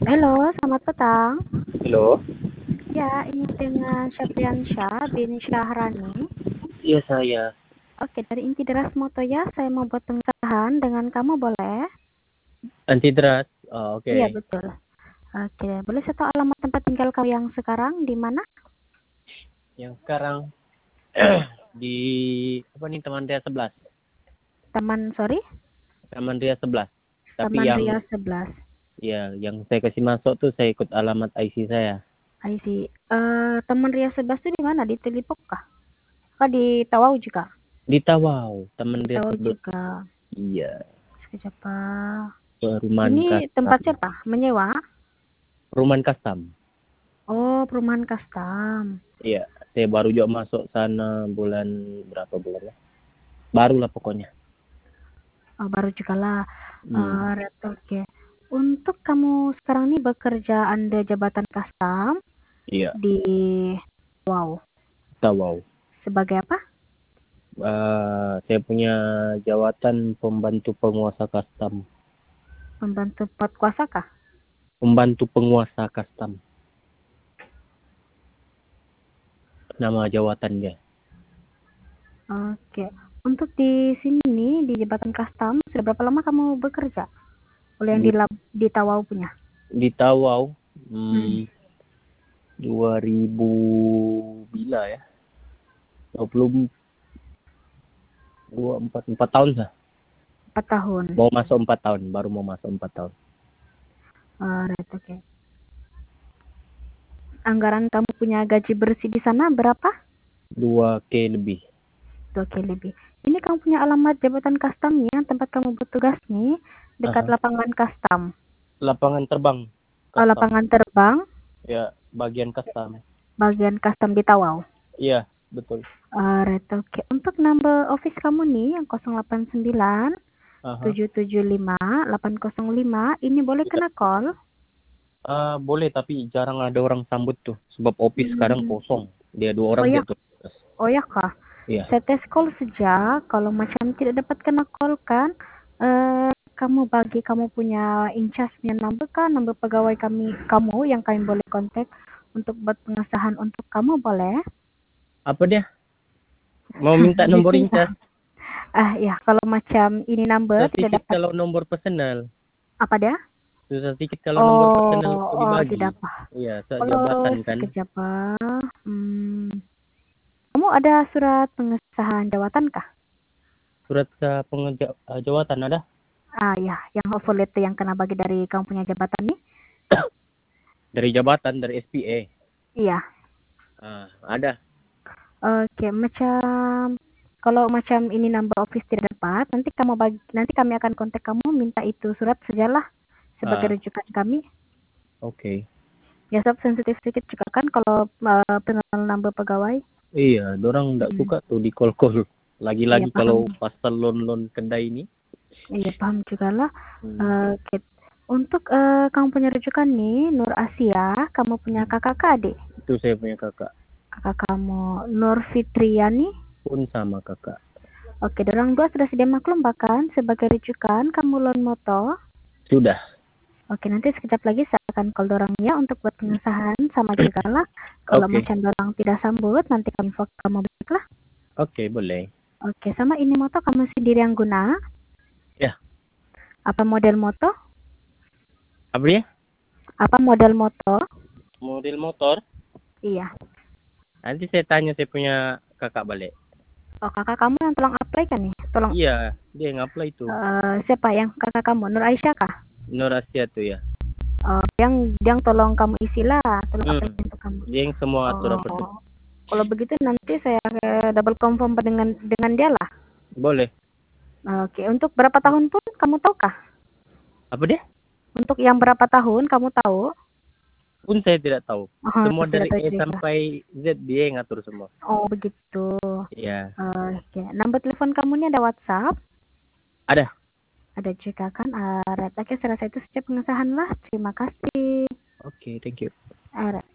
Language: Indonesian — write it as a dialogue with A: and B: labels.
A: Halo, selamat petang.
B: Halo,
A: Ya, ini dengan Syafriansyah bin Syahrani.
B: iya saya.
A: Oke, dari Inti Deras Moto ya, saya mau buat pengesahan dengan kamu boleh?
B: Anti trust. Oh, oke.
A: Iya, betul. Oke, boleh saya tahu alamat tempat tinggal kamu yang sekarang di mana?
B: Yang sekarang di apa nih Taman Ria 11.
A: Sorry?
B: Taman Ria 11. Tapi
A: Taman
B: yang
A: Ria 11.
B: yang saya kasih masuk tuh saya ikut alamat IC saya.
A: I see. Taman Ria 11 itu di mana? Di Telipok kah? Kah di Tawau juga?
B: Di Tawau, Taman
A: Di
B: Ria
A: Tawau
B: 11.
A: juga.
B: Iya,
A: Sekejap, Pak.
B: perumahan
A: Ini tempat
B: custom.
A: siapa? Menyewa?
B: Perumahan custom.
A: Oh, perumahan custom.
B: Iya, saya baru juga masuk sana bulan berapa bulan ya? Baru lah pokoknya.
A: Oh, baru juga lah.
B: Hmm.
A: Red, oke. Untuk kamu sekarang ini bekerja Anda jabatan custom
B: Iya,
A: di wow.
B: Tawau.
A: Sebagai apa?
B: Saya punya jawatan pembantu penguasa custom.
A: Pembantu pot kuasa kah?
B: Pembantu penguasa custom. Nama jawatannya.
A: Oke. Untuk di sini nih, di jabatan custom, sudah berapa lama kamu bekerja? Oleh yang di Tawau punya.
B: Di Tawau,
A: Hmm.
B: 2000 bila ya? 4 tahun lah.
A: 4 tahun.
B: Mau masuk 4 tahun, baru mau masuk 4 tahun.
A: Red, oke. Anggaran kamu punya gaji bersih di sana berapa?
B: 2K lebih.
A: 2K lebih. Ini kamu punya alamat jabatan customnya, tempat kamu bertugas nih, dekat
B: Aha.
A: lapangan custom.
B: Lapangan terbang custom.
A: Lapangan terbang,
B: Ya, bagian custom.
A: bagian custom di Tawau.
B: Iya, betul.
A: Right, oke. Untuk number office kamu nih yang 089
B: Aha.
A: 775 805, ini boleh
B: Ya.
A: kena call?
B: Boleh, tapi jarang ada orang sambut tuh. Sebab office sekarang
A: Hmm.
B: kosong. Dia 2
A: Oh
B: orang
A: ya,
B: dia tuh.
A: oh ya kah?
B: Iya.
A: Saya tes call saja. Kalau macam tidak dapat kena call kan, kamu bagi kamu punya incasnya number kan, number pegawai kamu yang kami boleh kontak untuk buat pengesahan untuk kamu boleh?
B: Apa dia? Mau minta nomor incas.
A: Ya, kalau macam ini number
B: Susah
A: tidak
B: sedikit
A: dapat
B: kalau nomor personal.
A: apa dia?
B: Susah sedikit kalau nomor personal aku
A: Oh,
B: dibagi.
A: tidak apa.
B: Iya, soal
A: Kalau
B: jabatan kan.
A: sekejap, Pak. Kamu ada surat pengesahan jawatan kah?
B: Surat ke jawatan ada?
A: Ya, yang offer letter yang kena bagi dari kamu punya jabatan nih?
B: Dari jabatan, dari SPA.
A: Iya.
B: Ada.
A: Oke, macam kalau macam ini number office tidak dapat, nanti kami akan kontak kamu minta itu surat sajalah sebagai rujukan kami.
B: Oke.
A: Ya, sebab sensitif sedikit juga kan kalau personal number pegawai.
B: Iya, dorang enggak suka tuh di call-call.
A: Iya,
B: Lagi-lagi kalau
A: paham.
B: pasal loan-loan kedai ini.
A: Iya, paham juga lah.
B: Hmm.
A: Oke. Untuk kamu punya rujukan nih, Nur Asia, kamu punya kakak ke adik?
B: Itu saya punya kakak.
A: Kakak kamu, Nur Fitriani.
B: Pun sama kakak.
A: Oke, dorang dua sudah sedia maklum bahkan sebagai rujukan kamu loan moto.
B: Sudah.
A: Oke, nanti sekejap lagi saya akan call dorangnya untuk buat pengesahan sama juga lah. Kalau
B: Oke.
A: macam dorang tidak sambut, nanti kami info kamu balik lah.
B: Oke, boleh.
A: Oke, sama ini moto kamu sendiri yang guna?
B: Ya.
A: Apa model moto?
B: Apa dia?
A: Apa model moto?
B: Model motor.
A: Iya.
B: Nanti saya tanya saya punya kakak balik.
A: Oh, kakak kamu yang tolong apply kan nih? Tolong.
B: Iya, dia yang apply itu.
A: Siapa yang kakak kamu? Nur Aisyah kah?
B: Nur Asia tuh ya.
A: Yang tolong kamu isilah, tolong apply untuk kamu.
B: Dia yang semua atur apa tuh.
A: Kalau begitu nanti saya double confirm dengan dia lah.
B: Boleh.
A: Oke, untuk berapa tahun pun kamu tahu kah?
B: Apa dia?
A: Untuk yang berapa tahun kamu tahu?
B: Pun saya tidak tahu. Semua
A: Tidak
B: dari
A: tahu
B: A
A: juga.
B: sampai Z dia yang ngatur semua.
A: Oh, begitu.
B: Iya.
A: Oke. Nomor telepon kamu ini ada WhatsApp?
B: Ada.
A: Ada juga kan? Oke, saya rasa itu saja pengesahan lah. Terima kasih.
B: Oke, thank you.